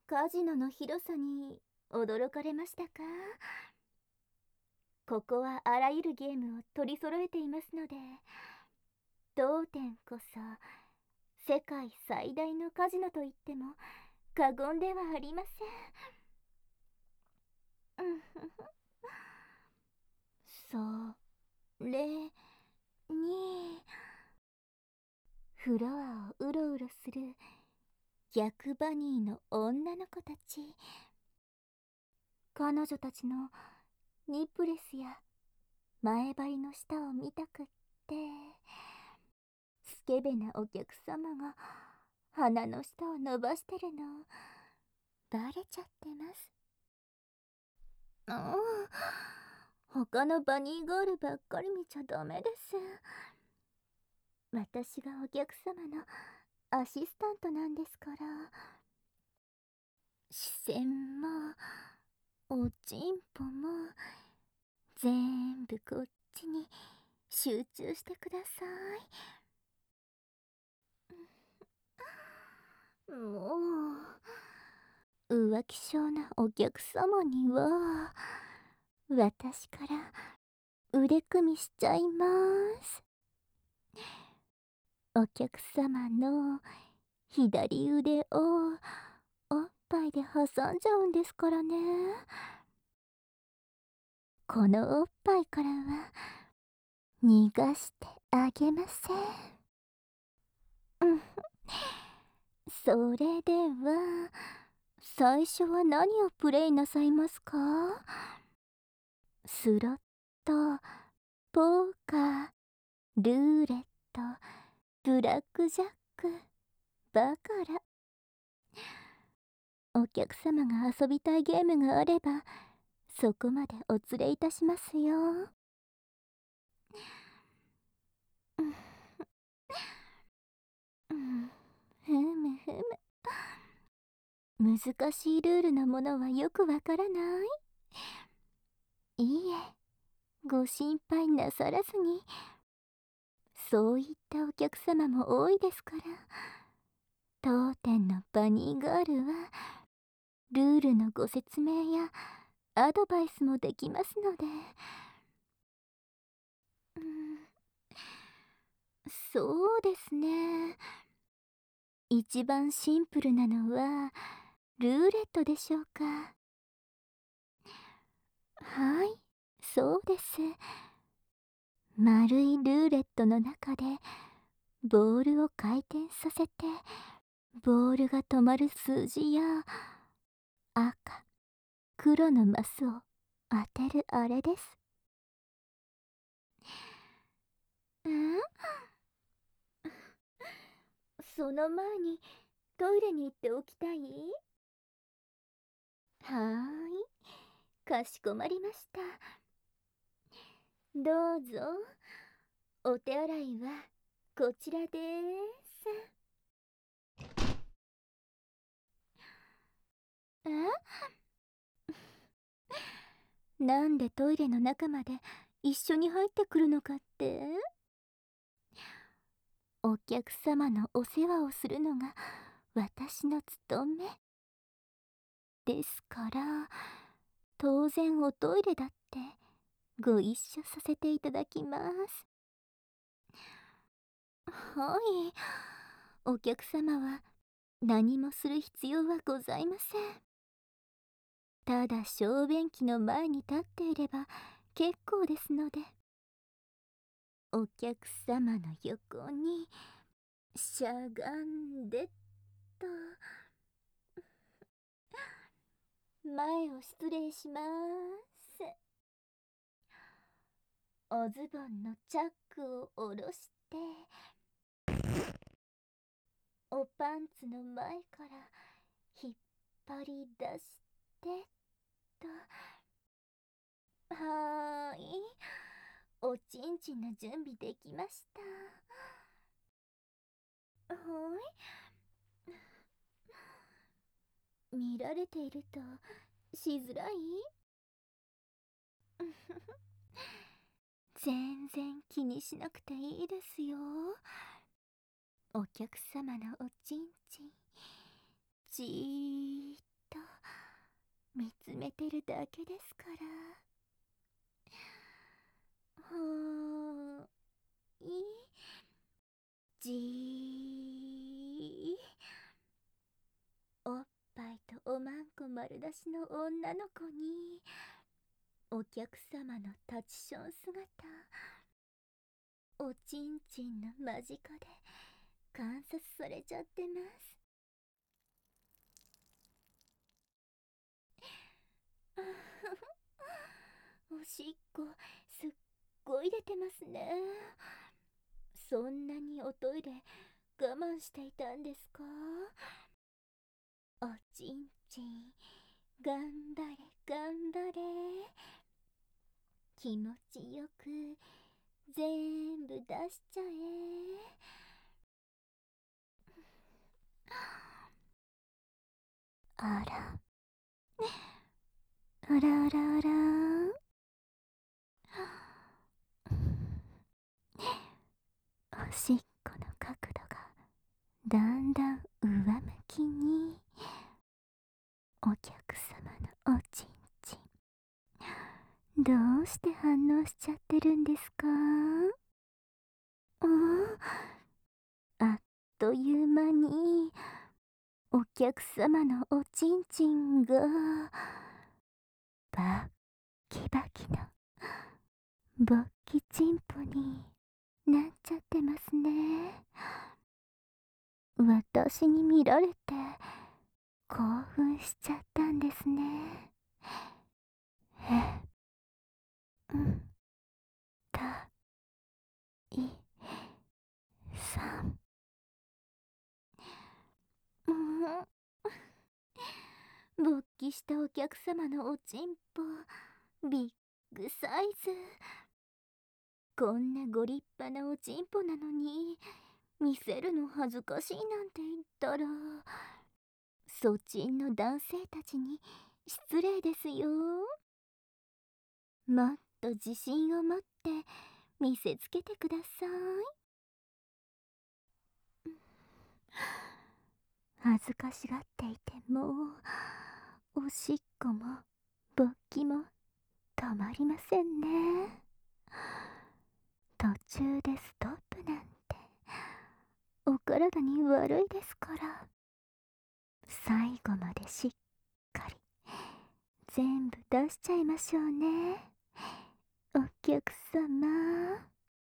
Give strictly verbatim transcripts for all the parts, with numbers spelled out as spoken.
カジノの広さに驚かれましたか？ここはあらゆるゲームを取り揃えていますので、当店こそ世界最大のカジノと言っても過言ではありません。うんふふ。それに、フロアをうろうろする逆バニーの女の子たち。彼女たちのニップレスや前張りの下を見たくって、スケベなお客様が鼻の下を伸ばしてるのバレちゃってます。うん、他のバニーガールばっかり見ちゃダメです。私がお客様のアシスタントなんですから。視線もおちんぽも全部こっちに集中してください。もう浮気性なお客様には私から腕組みしちゃいます。お客様の左腕をおっぱいで挟んじゃうんですからね。このおっぱいからは逃がしてあげません。うん、それでは最初は何をプレイなさいますか？スロット、ポーカー、ルーレット、ブラックジャック、バカラ。お客様が遊びたいゲームがあればそこまでお連れいたしますよ。うん、うん、ふむふむ。難しいルールのものはよくわからない。いいえ、ご心配なさらずに。そういったお客様も多いですから。当店のバニーガールはルールのご説明やアドバイスもできますので。うん、そうですね。一番シンプルなのはルーレットでしょうか。はい、そうです。丸いルーレットの中でボールを回転させてボールが止まる数字や赤、黒のマスを当てるあれです。ん？その前にトイレに行っておきたい？はーい、かしこまりました。どうぞ。お手洗いはこちらです。え？なんでトイレの中まで一緒に入ってくるのかって？お客様のお世話をするのが私の務めですから、当然おトイレだってご一緒させていただきます。はい、お客様は何もする必要はございません。ただ小便器の前に立っていれば結構ですので。お客様の横にしゃがんでっと。前を失礼します。おズボンのチャックを下ろしておパンツの前から引っ張り出してっと。はーい、おちんちんの準備できました。はい、見られているとしづらい？全然気にしなくていいですよ。お客様のおちんちんじーっ見つめてるだけですから。はーい。じー。おっぱいとおまんこ丸出しの女の子に、お客様のタチション姿、おちんちんの間近で観察されちゃってます。おしっこすっごい出てますね。そんなにおトイレ我慢していたんですか？おちんちん頑張れ頑張れ、気持ちよく全部出しちゃえ。あらあらあらあら、おしっこの角度がだんだん上向きに。お客様のおちんちん、どうして反応しちゃってるんですか？うん、あっという間にお客様のおちんちんがバッキバキの勃起チンポになっちゃってますね。私に見られて興奮しちゃったんですね。え、うん、た、い、さん。うん、勃起したお客様のおちんぽ、ビッグサイズ。こんなご立派なおちんぽなのに、見せるの恥ずかしいなんて言ったら、そちんの男性たちに失礼ですよ。もっと自信を持って見せつけてください。恥ずかしがっていても、おしっこも勃起も止まりませんね。途中でストップなんてお体に悪いですから、最後までしっかり全部出しちゃいましょうね、お客様。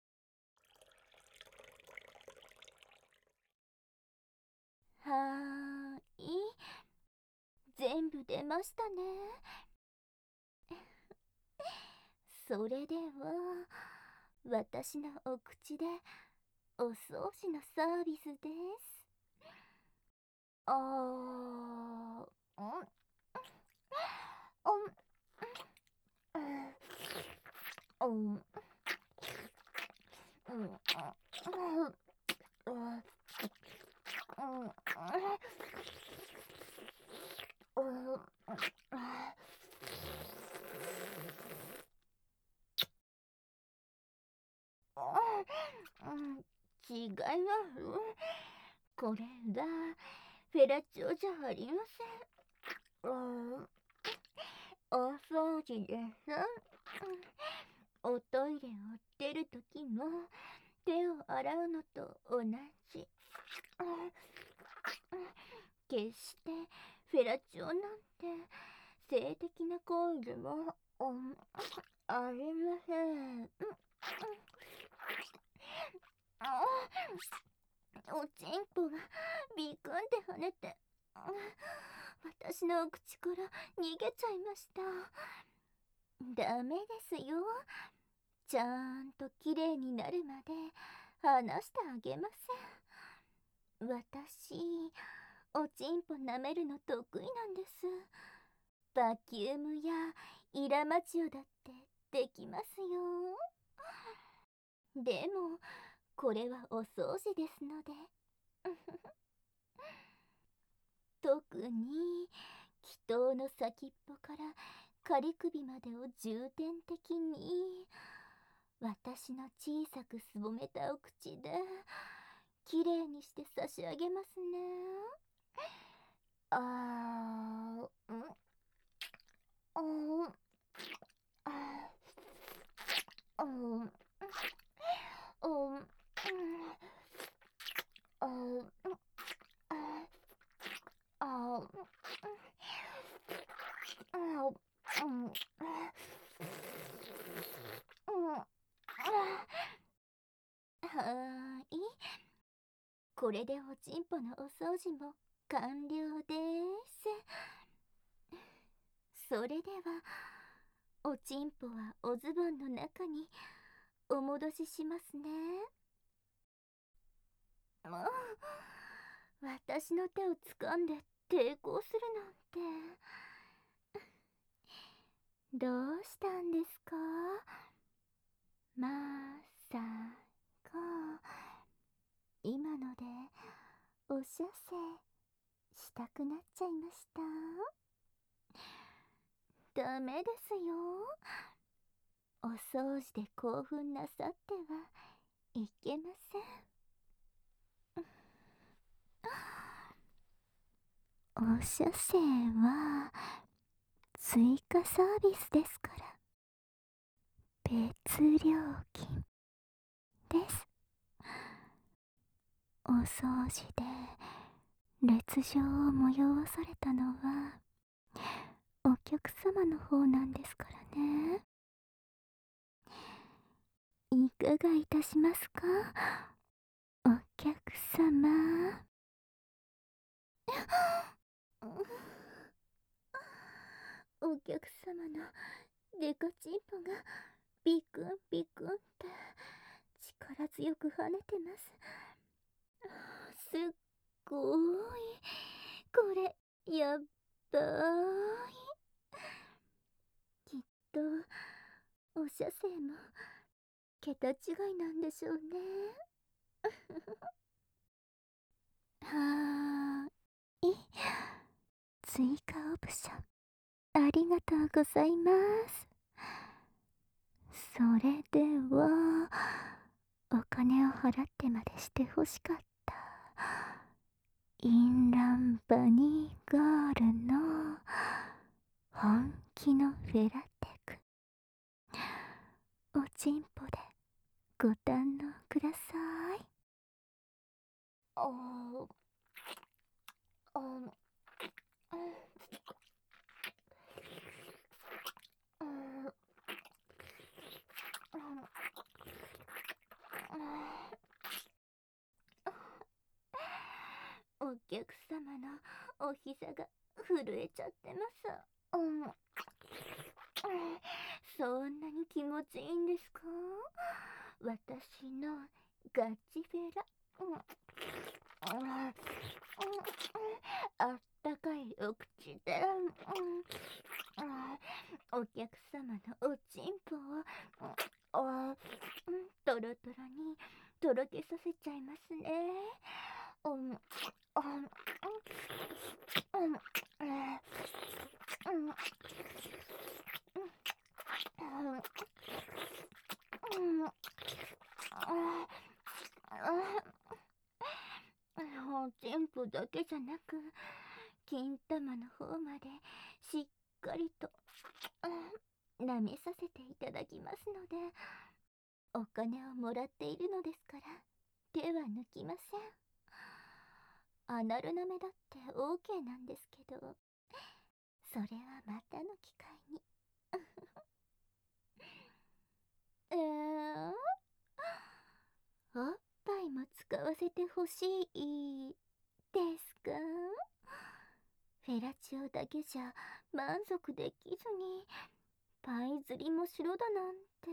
はーい、全部出ましたね。それでは私のお口でお掃除のサービスです。あー、うん、うん、うん、うん、うん、違います。これがフェラチオじゃありません。うん、お掃除です。おトイレを出るときの手を洗うのと同じ。決してフェラチオなんて性的な行為は、うん、ありません。おちんぽがビクンって跳ねて、私の口から逃げちゃいました。ダメですよ。ちゃんときれいになるまで離してあげません。私、おちんぽ舐めるの得意なんです。バキュームやイラマチオだってできますよ。でもこれはお掃除ですので特に気筒の先っぽから仮首までを重点的に私の小さくすぼめたお口できれいにして差し上げますね。あー、ん、 あーあーうんうんあーあーあーうんうんはーい。これでおちんぽのお掃除も完了です。それではおちんぽはおズボンの中にお戻ししますね。もう私の手を掴んで抵抗するなんて。どうしたんですか？まさか今のでお射精したくなっちゃいました？ダメですよ。お掃除で興奮なさってはいけません。お射精は追加サービスですから、別料金です。お掃除で烈状を催わされたのはお客様の方なんですからね。いかがいたしますか、お客様。お客様のデカチンポがビクンビクンって力強く跳ねてます。すっごーい、これやっばーい。きっとお射精も桁違いなんでしょうね。はーい、追加オプションありがとうございます。それではお金を払ってまでしてほしかったインランバニーガールの本気のフェラテク、おちんぽでご堪能ください。あーあーお客様のお膝が震えちゃってます。うん、そんなに気持ちいいんですか？私のガチフェラ。うんうん、あったかいお口で、うん、お客様のおちんぽを、うん、トロトロにとろけさせちゃいますね。うん、うん、うん、うん、うん、おちんぽだけじゃなく金玉の方までしっかりと舐めさせていただきますので、お金をもらっているのですから手は抜きません。アナル舐めだって オーケー なんですけど、それはまたの機会に。えー、おっぱいも使わせてほしいですか？フェラチオだけじゃ満足できずにパイ釣りもしろだなんて、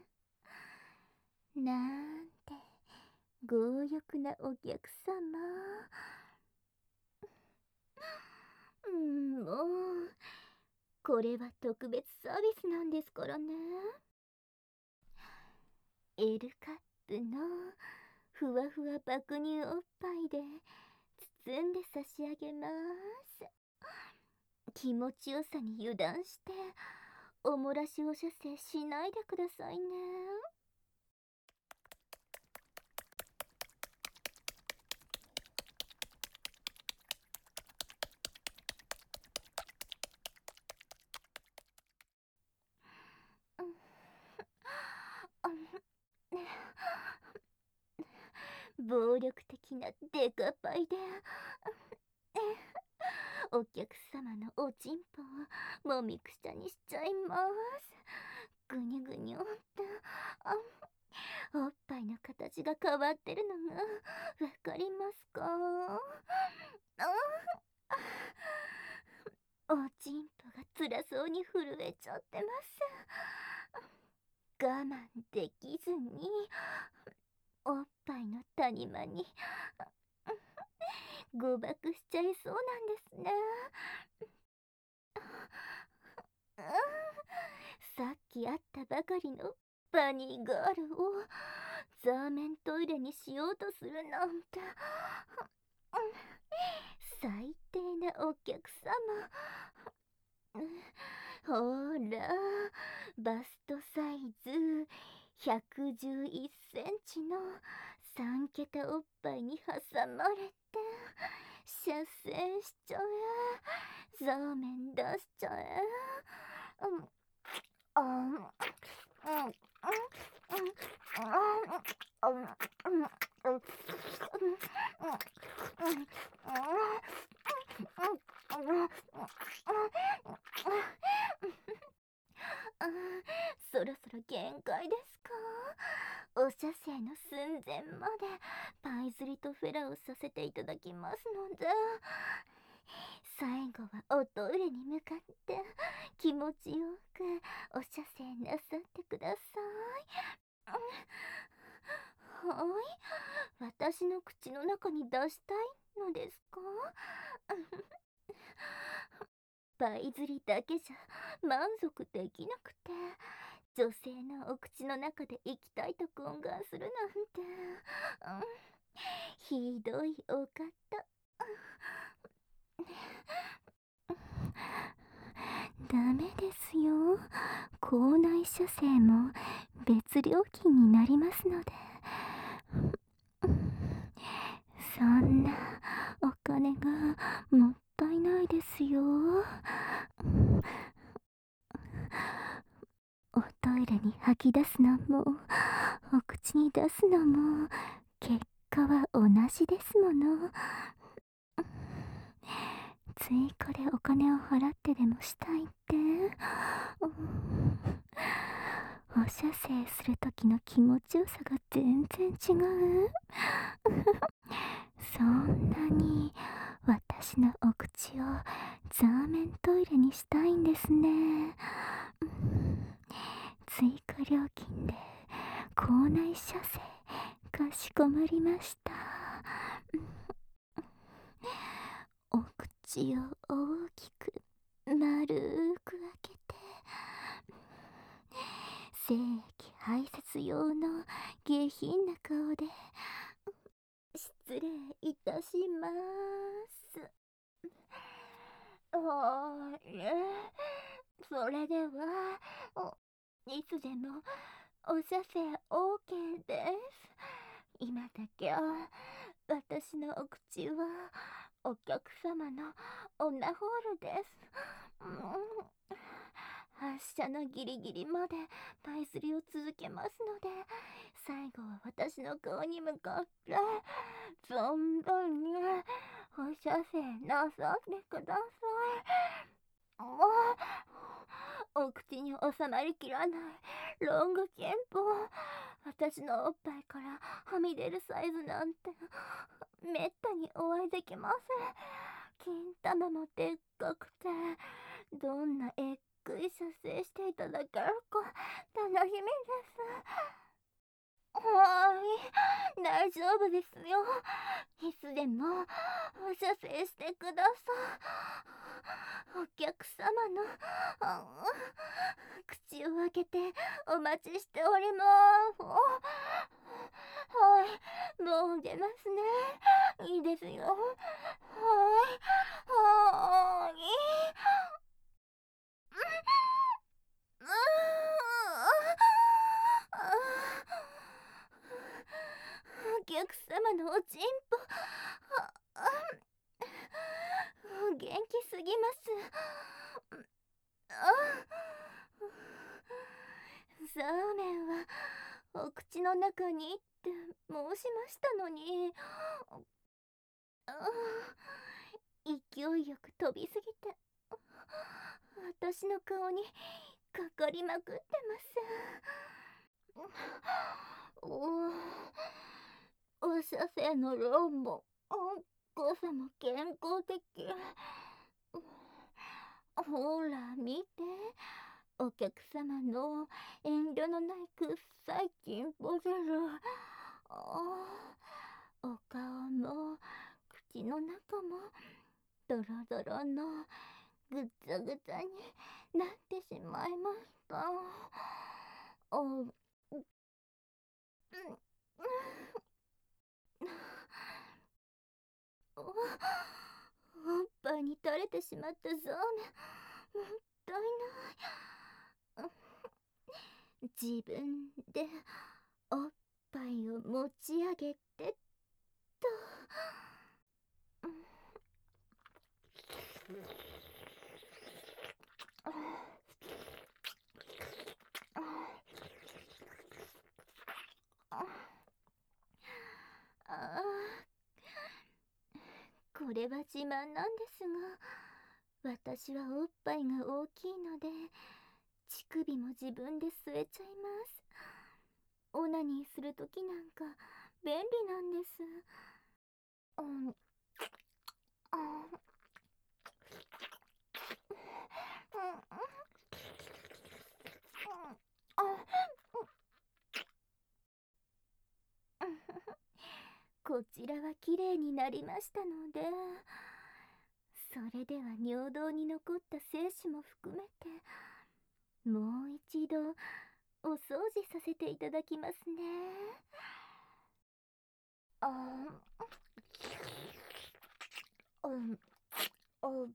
なんて強欲なお客様。うん、もうこれは特別サービスなんですからね。L カップのふわふわ爆乳おっぱいで包んで差し上げます。気持ちよさに油断しておもらしお射精しないでくださいね。 暴力的なデカパイでお客様のおちんぽをもみくちゃにしちゃいます。ぐにゅぐにゅっておっぱいの形が変わってるのがわかりますか？おちんぽが辛そうに震えちゃってます。我慢できずにおっぱいの谷間に誤爆しちゃいそうなんですね。さっき会ったばかりのバニーガールをザーメントイレにしようとするなんて最低なお客様。ほら、バストサイズひゃくじゅういっセンチのさん桁おっぱいに挟まれて射精しちゃえ、ザーメン出しちゃえ。うんあんうんそろそろ限界ですか？お射精の寸前までパイズリとフェラをさせていただきますので、最後はおトイレに向かって気持ちよくお射精なさってください。はい、私の口の中に出したいのですか？パイズリだけじゃ満足できなくて、女性のお口の中で生きたいと懇願するなんて、うん、ひどいお方。ダメですよ。口内射精も別料金になりますので。そんなお金がもったいないですよ。おトイレに吐き出すのもお口に出すのも結果は同じですもの。追加でお金を払ってでもしたいって、お射精する時の気持ちよさが全然違う。そんなに私のお口をザーメントイレにしたいんですね。追加料金で口内射精かしこまりました。お口を大きく丸く開けて、精液排泄用の下品な顔で失礼いたします。あれ、それではいつでもお射精 オーケー です。今だけ私のお口はお客様のオナホールです。うん、発射のギリギリまでパイズリを続けますので、最後は私の顔に向かって存分にお射精なさってください。もうお口に収まりきらないロングキンポ、私のおっぱいからはみ出るサイズなんてめったにお会いできません。金玉もでっかくて、どんなえっぐい射精していただけるか楽しみです。はーい、大丈夫ですよ。いつでもお射精してください。お客様の口を開けてお待ちしております。はい、もう出ますね。いいですよ。はい、はーい。お客様のおちんぽ元気すぎます。ザーメンはお口の中にって申しましたのに。あ勢いよく飛びすぎて私の顔にかかりまくってます。おお射精の量も誤差も健康的。ほら見て、お客様の遠慮のないくっさいチンポ汁。お顔も口の中もドロドロのぐっつゃぐつゃになってしまいました。おうん、おおっぱいに垂れてしまったそうめん、もったいない。自分でおっぱいを持ち上げてっと。ああ、これは自慢なんですが、私はおっぱいが大きいので乳首も自分で吸えちゃいます。オナニーするときなんか便利なんです。うん、あこちらはきれいになりましたので、それでは尿道に残った精子も含めてもう一度お掃除させていただきますね。あうん、あうん、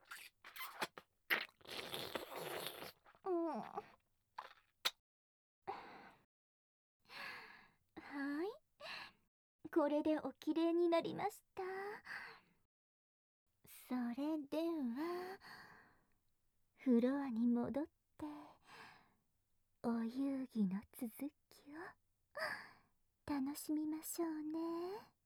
はい、これでおきれいになりました。それではフロアに戻ってお遊戯の続きを楽しみましょうね。